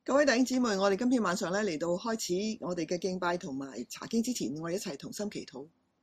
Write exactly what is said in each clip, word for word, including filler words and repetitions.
各位弟兄姊妹，我哋今天晚上咧嚟到開始我哋嘅敬拜同埋查經之前，我哋一齊同心祈禱。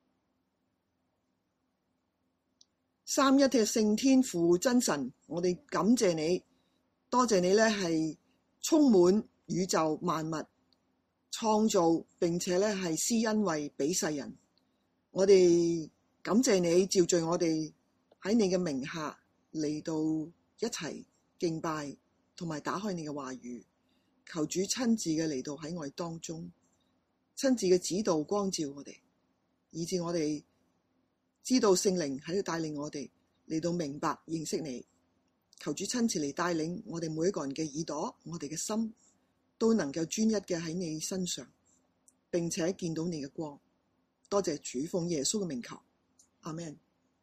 三一嘅聖天父真神，我哋感謝你，多謝你咧係充滿宇宙萬物創造，並且咧係施恩惠俾世人。我哋感謝你召聚我哋喺你嘅名下嚟到一齊敬拜，同埋打開你嘅話語。求主親自嘅嚟到喺我哋當中，親自嘅指導光照我哋，以致我哋知道聖靈喺度帶領我哋嚟到明白認識你。求主親自嚟帶領我哋每一個人嘅耳朵，我哋嘅心都能夠專一嘅喺你身上，並且見到你嘅光。多謝主，奉耶穌嘅名求，阿們。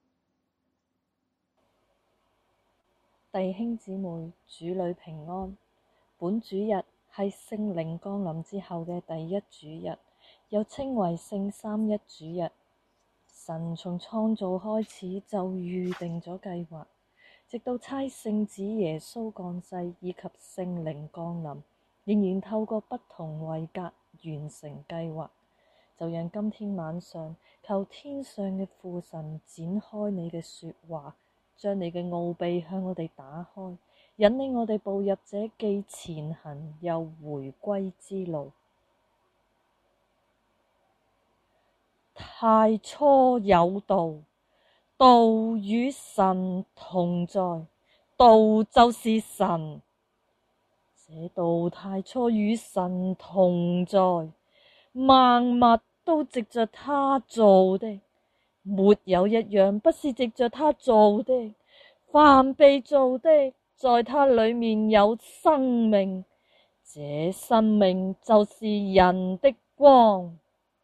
弟兄姊妹，主裏平安。本主日係聖靈降臨之後嘅第一主日，又稱為聖三一主日。神從創造開始就預定咗計劃，直到差聖子耶穌降世以及聖靈降臨，仍然透過不同位格完成計劃。就讓今天晚上求天上嘅父神展開你嘅說話，將你嘅奧秘向我哋打開，引領我哋步入這既前行又回歸之路。太初有道，道與神同在，道就是神。這道太初與神同在，萬物都藉着他造的，沒有一樣不是藉着他造的。凡被造的，在他裡面有生命，這生命就是人的光。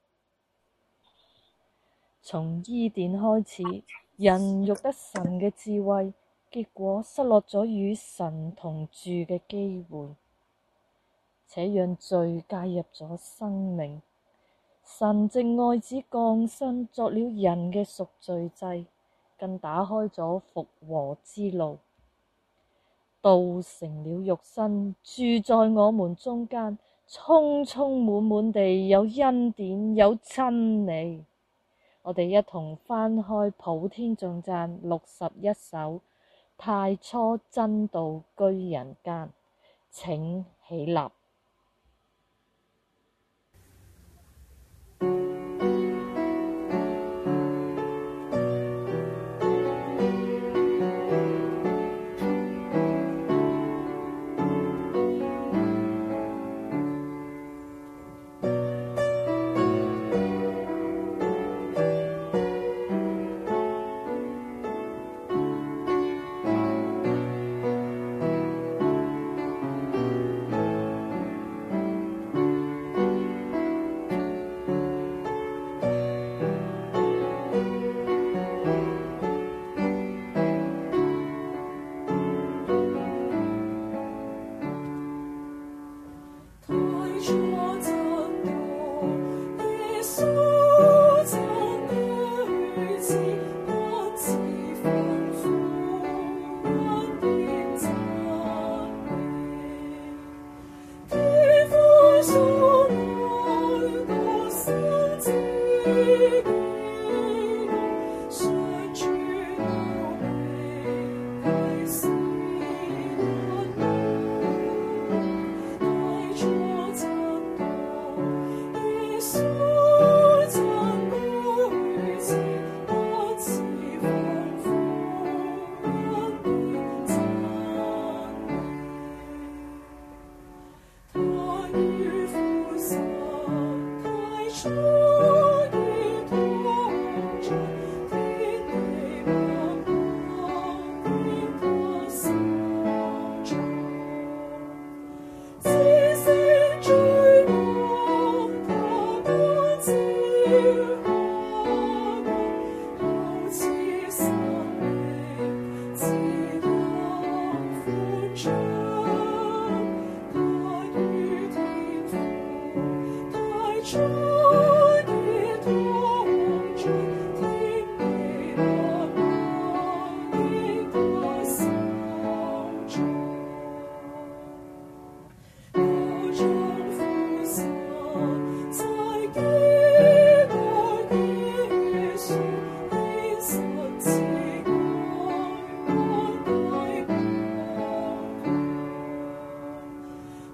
從伊甸開始，人欲得神嘅智慧，結果失落咗與神同住嘅機會，且讓罪介入咗生命。神藉愛子降生，作了人嘅贖罪祭，更打開咗復和之路。道成了肉身，住在我們中間，充充滿滿地有恩典有真理。我哋一同翻開普天頌讚六十一首，太初真道居人間，請起立。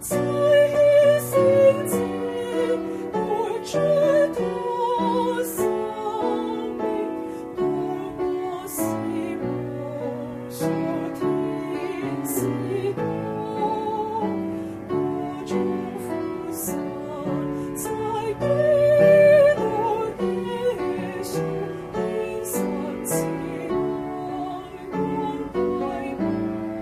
在於聖者，活出他生命，當我是無數天使光，我祝福神在基督耶穌變神慈愛安慰我。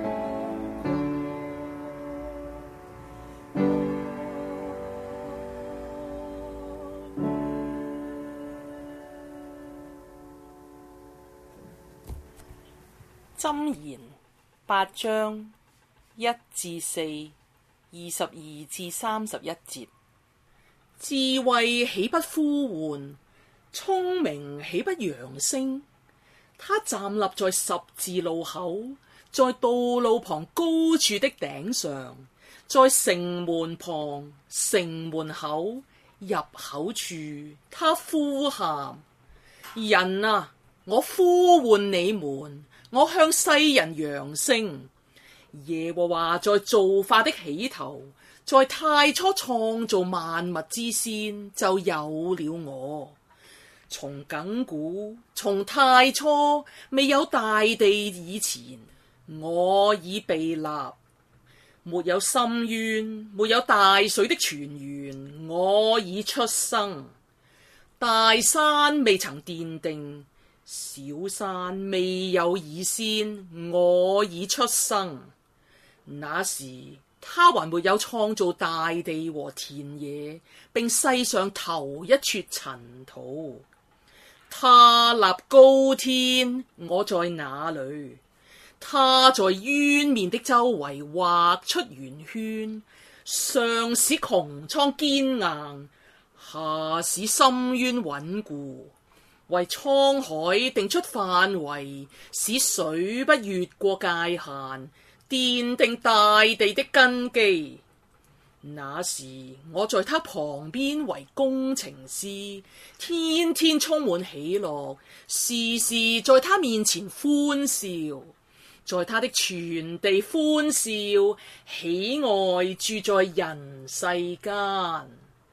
箴言八章一至四、二十二至三十一節。智慧豈不呼喚？聰明豈不揚聲？他站立在十字路口，在道路旁高處的頂上，在城門旁、城門口、入口處，他呼喊：人啊，我呼喚你們，我向世人揚聲。耶和華在造化的起頭，在太初創造萬物之先，就有了我。從亙古，從太初，未有大地以前，我已被立。沒有深淵，沒有大水的泉源，我已出生。大山未曾奠定，小山未有以先，我已出生。那時，他還沒有創造大地和田野，並世上頭一撮塵土。他立高天，我在那裏？他在淵面的周圍畫出圓圈，上使穹蒼堅硬，下使深淵穩固，為滄海定出範圍，使水不越過界限，奠定大地的根基。那時我在他旁邊為工程師，天天充滿喜樂，時時在他面前歡笑，在他的全地歡笑，喜愛住在人世間。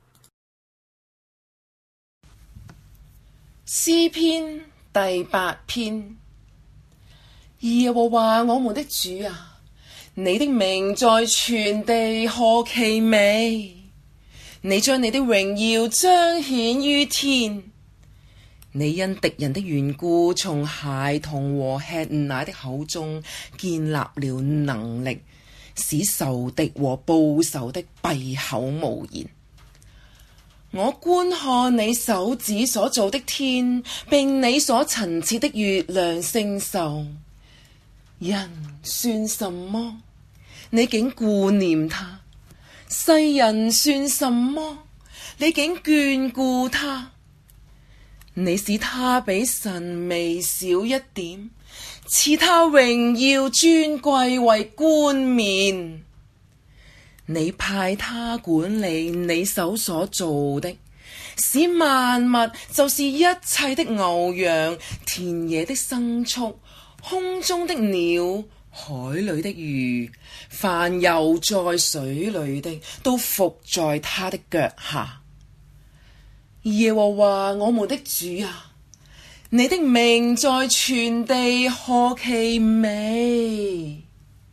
詩篇第八篇。耶和華我們的主啊，你的名在全地何其美！你將你的榮耀彰顯於天。你因敵人的緣故，從孩童和吃奶的口中建立了能力，使仇敵和報仇的閉口無言。我觀看你手指所造的天，並你所陳設的月亮星宿。人算什麼？你竟顧念他；世人算什麼？你竟眷顧他。你使他比神微小一點，賜他榮耀尊貴為冠冕。你派他管理你手所造的，使萬物，就是一切的牛羊、田野的牲畜、空中的鳥、海裡的魚，凡游在水裡的，都伏在他的腳下。耶和華我們的主啊，你的名在全地何其美！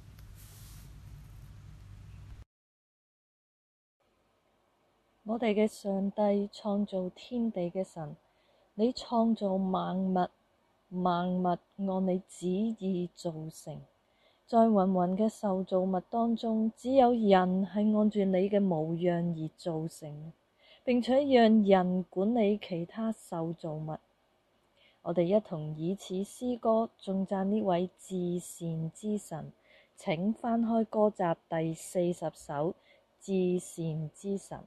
我哋嘅上帝創造天地嘅神，你創造萬物，萬物按你旨意造成。在芸芸嘅受造物當中，只有人係按住你嘅模樣而造成，並且讓人管理其他受造物。我哋一同以此詩歌頌讚呢位至善之神。請翻開歌集第四十首，至善之神。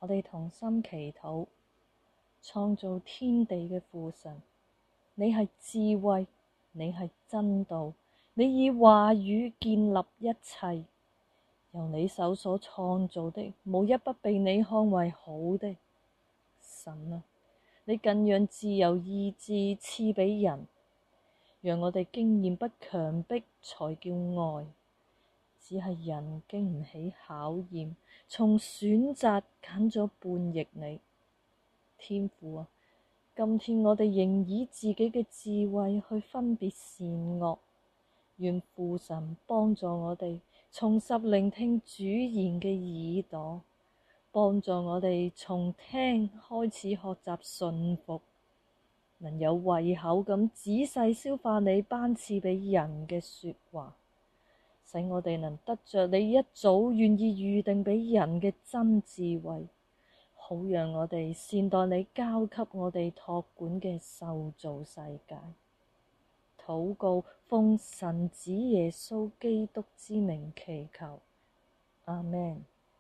我哋同心祈禱。創造天地嘅父神，你係智慧，你係真道，你以話語建立一切。由你手所創造的，無一不被你看為好的。神啊，你更讓自由意志賜俾人，讓我哋經驗不強迫才叫愛，只係人經唔起考驗，從選擇揀咗叛逆你。天父啊，今天我哋仍以自己嘅智慧去分別善惡，願父神幫助我哋重拾聆聽主言嘅耳朵，幫助我哋從聽開始學習順服，能有胃口咁仔細消化你頒賜俾人嘅說話，使我哋能得着你一早願意預定俾人嘅真智慧，好讓我哋善待你交給我哋託管嘅受造世界。禱告奉神子耶穌基督之名祈求，阿們。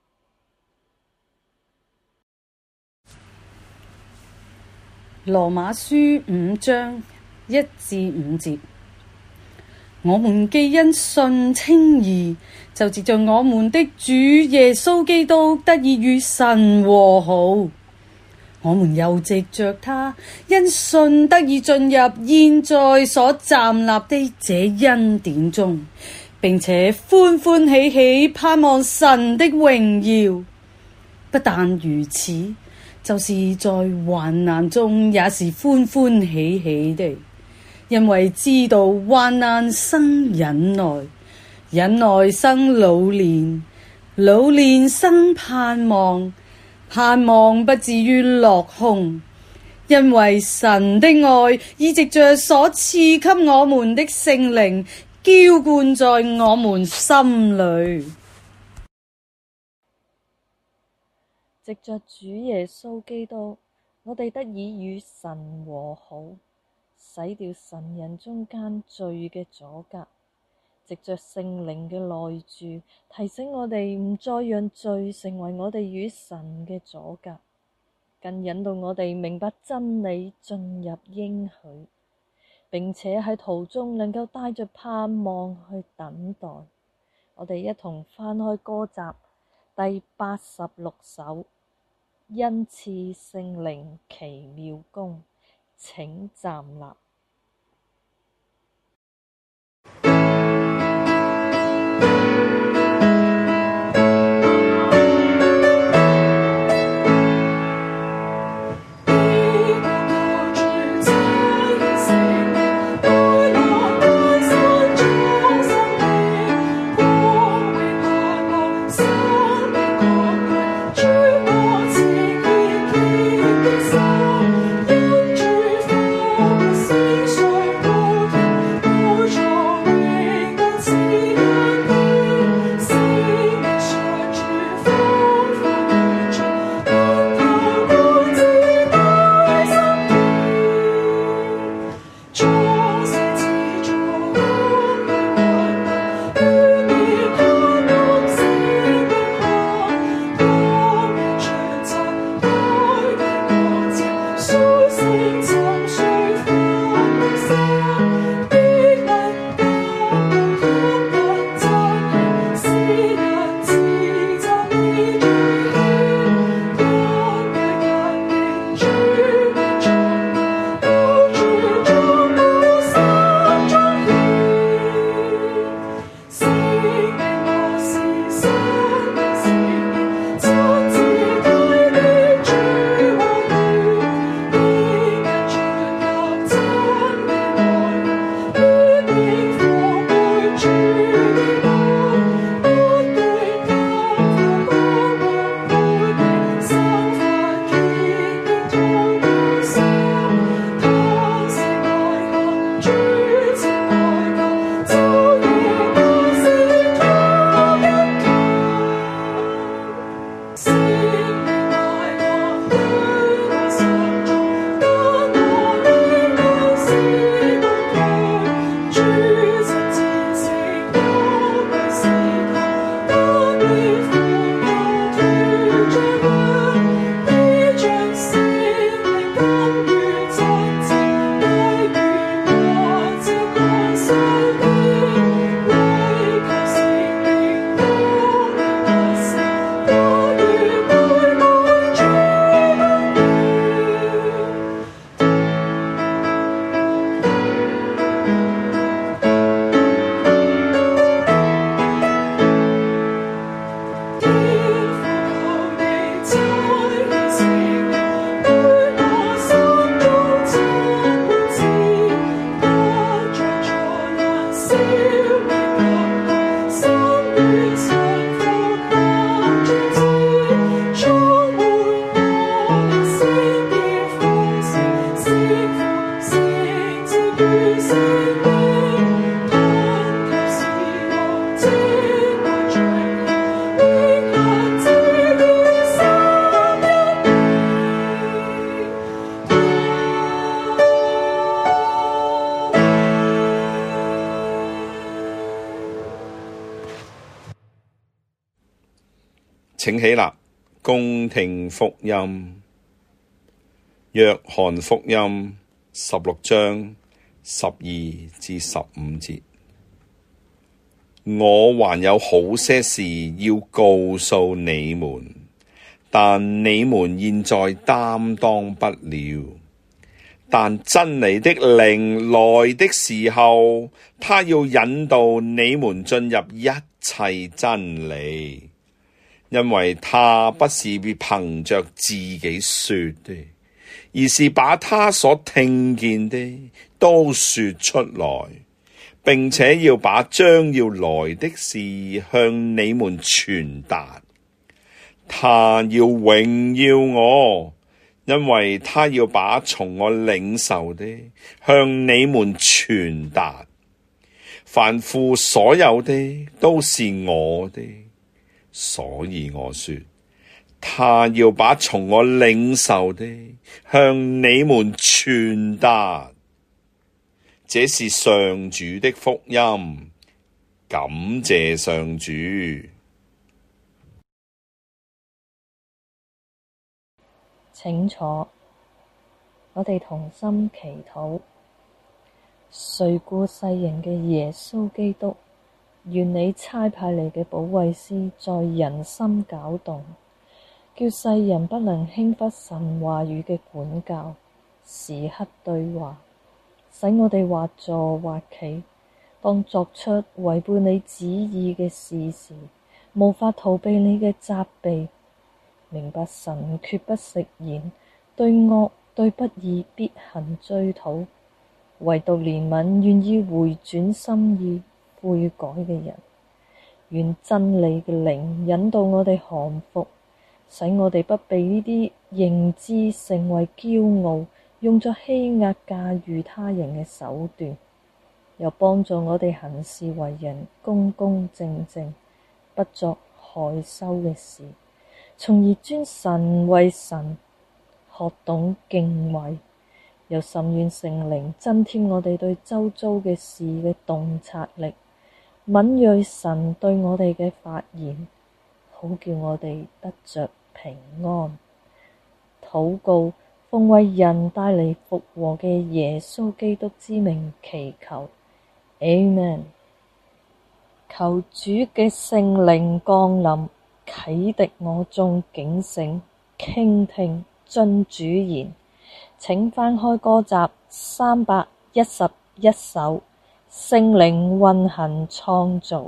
羅馬書五章一至五節，我們既因信稱義，就藉着我們的主耶穌基督得以與神和好。我們又藉着他，因信得以進入現在所站立的這恩典中，並且歡歡喜喜盼望神的榮耀。不但如此，就是在患難中也是歡歡喜喜的，因為知道患難生忍耐，忍耐生老練，老練生盼望，盼望不至於落空，因為神的愛已藉着所賜給我們的聖靈澆灌在我們心裏。 藉着主耶穌基督，我哋得以與神和好，洗掉神人中間罪嘅阻隔。藉着聖靈嘅內住，提醒我哋唔再讓罪成為我哋與神嘅阻隔，更引導我哋明白真理，進入應許，並且喺途中能夠帶着盼望去等待。我哋一同翻開歌集第八十六首，恩賜聖靈奇妙工，請站立。 主我請起立，恭聽福音。約翰福音十六章十二至十五節。我還有好些事要告訴你們，但你們現在擔當不了。但真理的靈來的時候，他要引導你們進入一切真理，因為他不是憑着自己說的，而是把他所聽見的都說出來，並且要把將要來的事向你們傳達。他要榮耀我，因為他要把從我領受的向你們傳達。凡父所有的都是我的，所以我說，他要把從我領受的向你們傳達。這是上主的福音，感謝上主。 請坐，我哋同心祈禱。垂顧世人嘅耶穌基督，願你差派嚟嘅保惠師在人心攪動，叫世人不能輕忽神話語嘅管教，時刻對話，使我哋或坐或企，當作出違背你旨意嘅事時，無法逃避你嘅責備，明白神決不食言，對惡對不義必行追討，唯獨憐憫願意回轉心意悔改嘅人。願真理嘅靈引導我哋降服，使我哋不被呢啲認知成為驕傲，用作欺壓駕馭他人嘅手段，又幫助我哋行事為人公公正正，不作害羞嘅事，從而尊神為神，學懂敬畏。又甚願聖靈增添我哋對周遭嘅事嘅洞察力，敏銳神對我哋嘅發言，好叫我哋得着平安。禱告，奉為人帶嚟復和嘅耶穌基督之名祈求，Amen。求主嘅聖靈降臨，啟迪我眾警醒，傾聽遵主言。請翻開歌集三百一十一首，聖靈運行創造。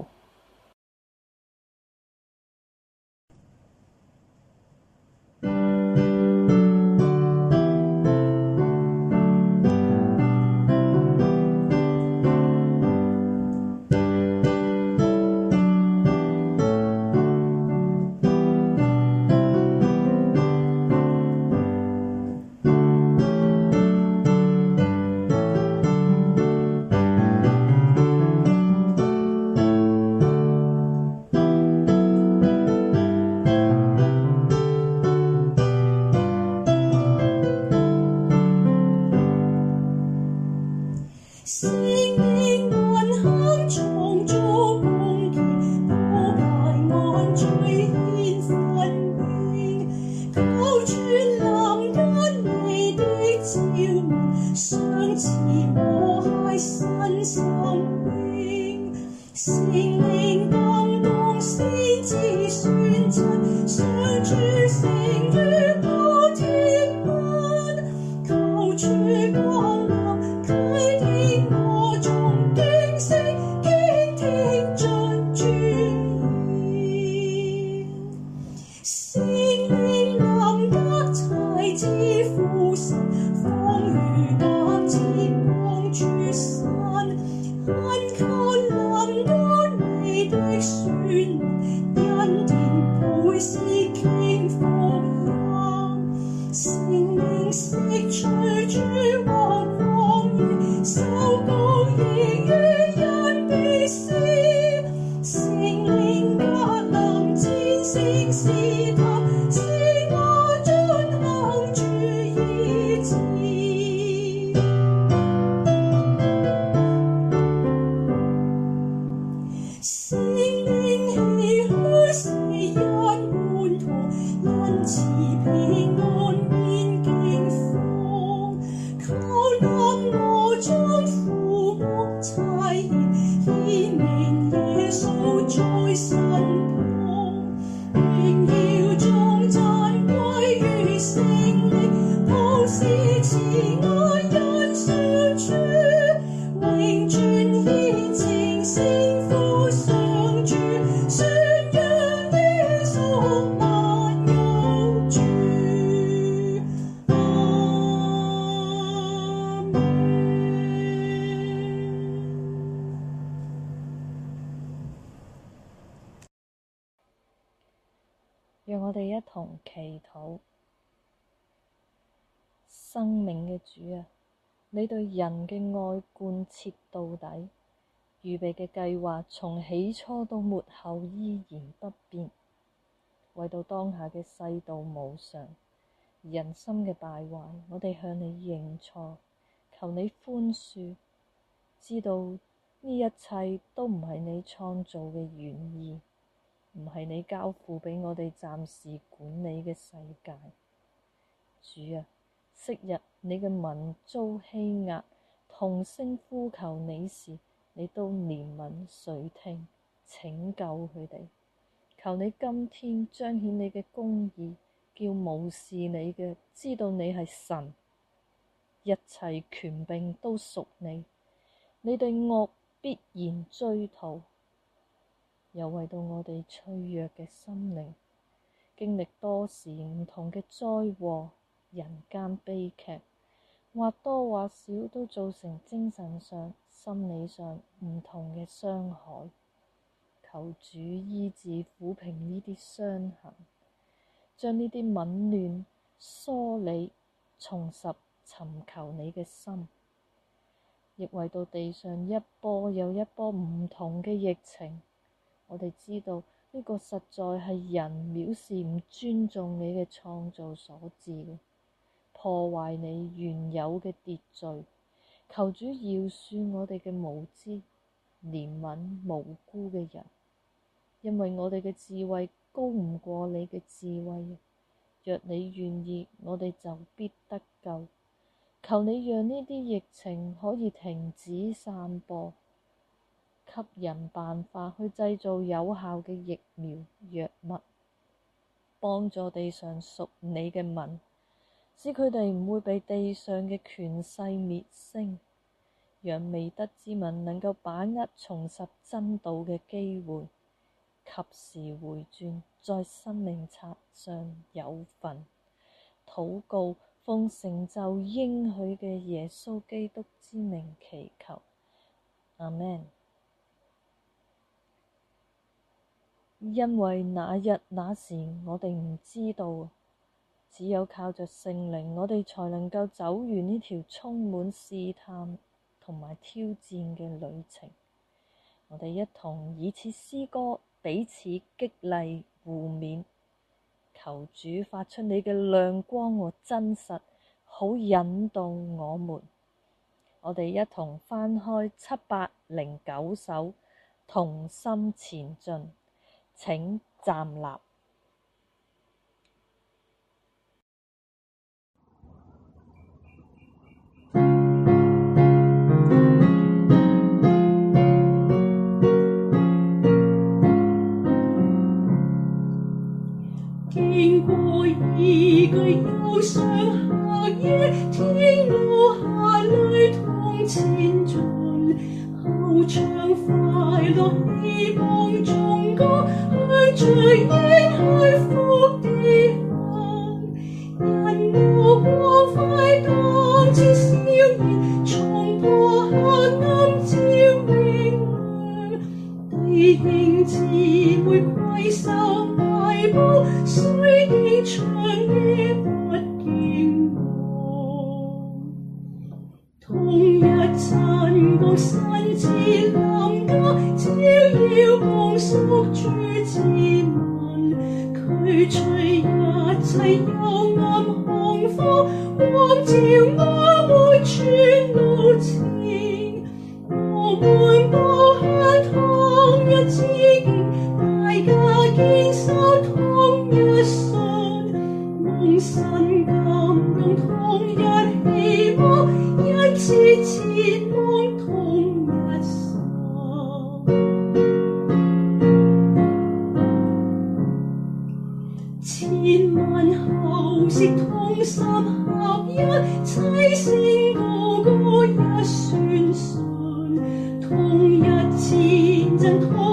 聖靈氣噓世人們都是慈愛恩相處，永存熱情聖父常駐，宣揚的屬萬有主。阿們。 讓我哋一同祈禱。生命嘅主啊，你對人嘅愛貫徹到底，預備嘅計劃從起初到末後依然不變。為到當下嘅世道無常、人心嘅敗壞，我哋向你認錯，求你寬恕，知道呢一切都唔係你創造嘅原意，唔係你交付畀我哋暫時管理嘅世界。主啊，昔日你嘅民遭欺壓，同聲呼求你時，你都憐憫垂聽，拯救佢哋。求你今天彰顯你嘅公義，叫無視你嘅知道你係神，一切權柄都屬你，你對惡必然追討。又為到我哋脆弱嘅心靈，經歷多時唔同嘅災禍、人間悲劇，或多或少都造成精神上、心理上唔同嘅傷害。求主醫治撫平呢啲傷痕，將呢啲紊亂梳理，重拾尋求你嘅心。亦為到地上一波又一波唔同嘅疫情，我哋知道呢個實在係人藐視唔尊重你嘅創造所致嘅，破壞你原有嘅秩序。求主饒恕我哋嘅無知，憐憫無辜嘅人，因為我哋嘅智慧高唔過你嘅智慧。若你願意，我哋就必得救。求你讓呢啲疫情可以停止散播，給人辦法去製造有效嘅疫苗藥物，幫助地上屬你嘅民，使佢哋唔會被地上嘅權勢滅聲，讓未得之民能夠把握重拾真道嘅機會，及時回轉，在生命冊上有份。禱告，奉成就應許嘅耶穌基督之名祈求，阿們。因為那日那時我哋唔知道，只有靠着聖靈，我哋才能夠走完呢條充滿試探同埋挑戰嘅旅程。我哋一同以此詩歌彼此激勵互勉，求主發出你嘅亮光和真實，好引導我們。我哋一同翻開七百零九首，同心前進。請站立。 經過一個憂傷黑夜，天路下淚同前進，後唱快樂希望頌歌，向着應許福地行。人路光輝當前笑顏，衝破黑暗照明亮。弟兄姊妹攜手邁步，雖經長夜不驚惶。同日晨光新似臨家，照耀共屬主之民，驅除一切幽暗恐慌，光照我們全路程。我們步向同一致敬，大家堅守同一信，蒙神感動同一希望，一次前往同一心。前文後是同心。 合一，齊聲高歌一宣信，同日前進。